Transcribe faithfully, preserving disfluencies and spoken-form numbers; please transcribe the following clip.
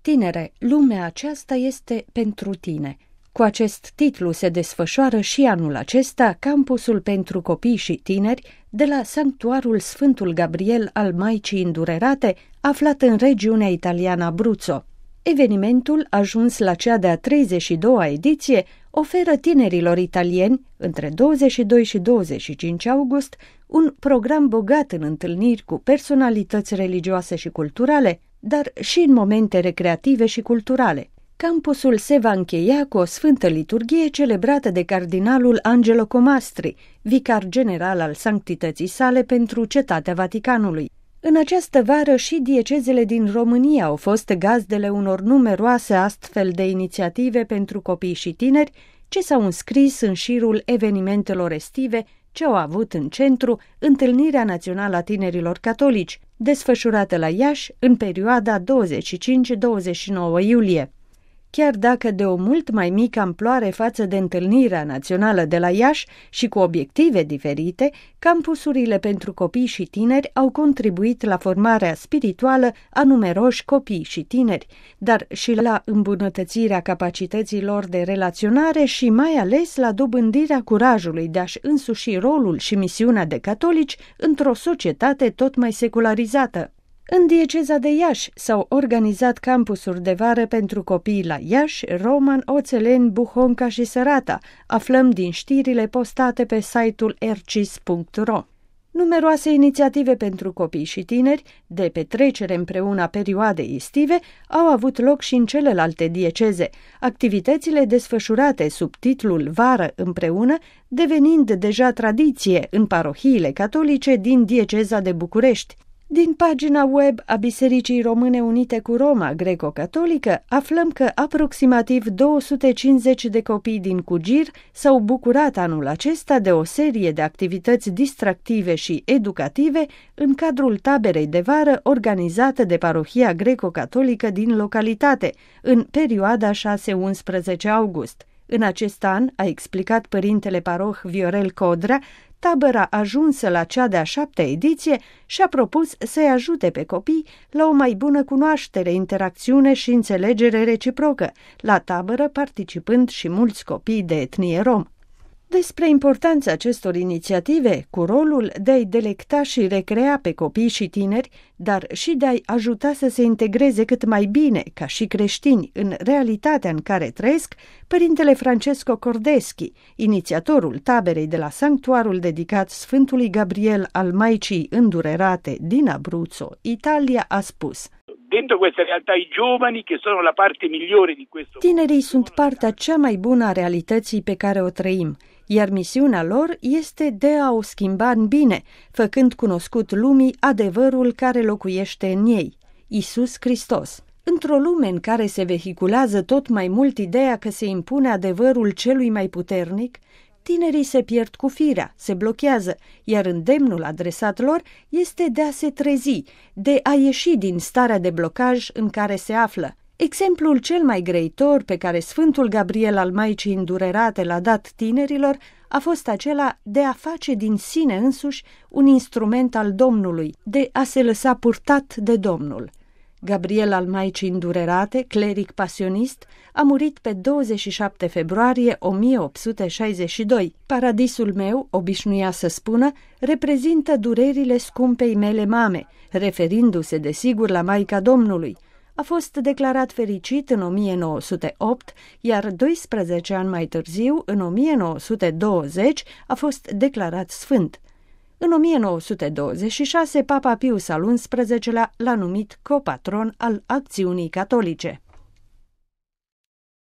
Tinere, lumea aceasta este pentru tine. Cu acest titlu se desfășoară și anul acesta campusul pentru copii și tineri de la Sanctuarul Sfântul Gabriel al Maicii Îndurerate, aflat în regiunea italiană Abruzzo. Evenimentul, ajuns la cea de-a treizeci și doua ediție, oferă tinerilor italieni, între douăzeci și doi și douăzeci și cinci august, un program bogat în întâlniri cu personalități religioase și culturale, dar și în momente recreative și culturale. Campusul se va încheia cu o sfântă liturghie celebrată de cardinalul Angelo Comastri, vicar general al sanctității sale pentru Cetatea Vaticanului. În această vară și diecezele din România au fost gazdele unor numeroase astfel de inițiative pentru copii și tineri, ce s-au înscris în șirul evenimentelor estive ce au avut în centru Întâlnirea Națională a Tinerilor Catolici, desfășurată la Iași în perioada douăzeci și cinci - douăzeci și nouă iulie. Chiar dacă de o mult mai mică amploare față de Întâlnirea Națională de la Iași și cu obiective diferite, campusurile pentru copii și tineri au contribuit la formarea spirituală a numeroși copii și tineri, dar și la îmbunătățirea capacităților de relaționare și mai ales la dobândirea curajului de a-și însuși rolul și misiunea de catolici într-o societate tot mai secularizată. În dieceza de Iași s-au organizat campusuri de vară pentru copii la Iași, Roman, Oțeleni, Buhonca și Sărata, aflăm din știrile postate pe site-ul r c i s punct r o. Numeroase inițiative pentru copii și tineri, de petrecere împreună a perioadei estive, au avut loc și în celelalte dieceze, activitățile desfășurate sub titlul Vară împreună, devenind deja tradiție în parohiile catolice din dieceza de București. Din pagina web a Bisericii Române Unite cu Roma Greco-Catolică aflăm că aproximativ două sute cincizeci de copii din Cugir s-au bucurat anul acesta de o serie de activități distractive și educative în cadrul taberei de vară organizată de Parohia Greco-Catolică din localitate, în perioada șase - unsprezece august. În acest an, a explicat părintele paroh Viorel Codrea, tabăra ajunsă la cea de-a șaptea ediție și-a propus să-i ajute pe copii la o mai bună cunoaștere, interacțiune și înțelegere reciprocă, la tabără participând și mulți copii de etnie rom. Despre importanța acestor inițiative, cu rolul de a-i delecta și recrea pe copii și tineri, dar și de a-i ajuta să se integreze cât mai bine, ca și creștini, în realitatea în care trăiesc, părintele Francesco Cordeschi, inițiatorul taberei de la sanctuarul dedicat Sfântului Gabriel al Maicii Îndurerate din Abruzzo, Italia, a spus: Dentro questa realtà i giovani, che sono la parte migliore di questo. Tinerii sunt partea cea mai bună a realității pe care o trăim, iar misiunea lor este de a o schimba în bine, făcând cunoscut lumii adevărul care locuiește în ei, Iisus Hristos. Într-o lume în care se vehiculează tot mai mult ideea că se impune adevărul celui mai puternic, tinerii se pierd cu firea, se blochează, iar îndemnul adresat lor este de a se trezi, de a ieși din starea de blocaj în care se află. Exemplul cel mai grăitor pe care Sfântul Gabriel al Maicii Îndurerate l-a dat tinerilor a fost acela de a face din sine însuși un instrument al Domnului, de a se lăsa purtat de Domnul. Gabriel al Maicii Îndurerate, cleric pasionist, a murit pe douăzeci și șapte februarie o mie opt sute șaizeci și doi. Paradisul meu, obișnuia să spună, reprezintă durerile scumpei mele mame, referindu-se desigur la Maica Domnului. A fost declarat fericit în o mie nouă sute opt, iar doisprezece ani mai târziu, în o mie nouă sute douăzeci, a fost declarat sfânt. În o mie nouă sute douăzeci și șase, Papa Pius al unsprezecelea l-a numit copatron al acțiunii catolice.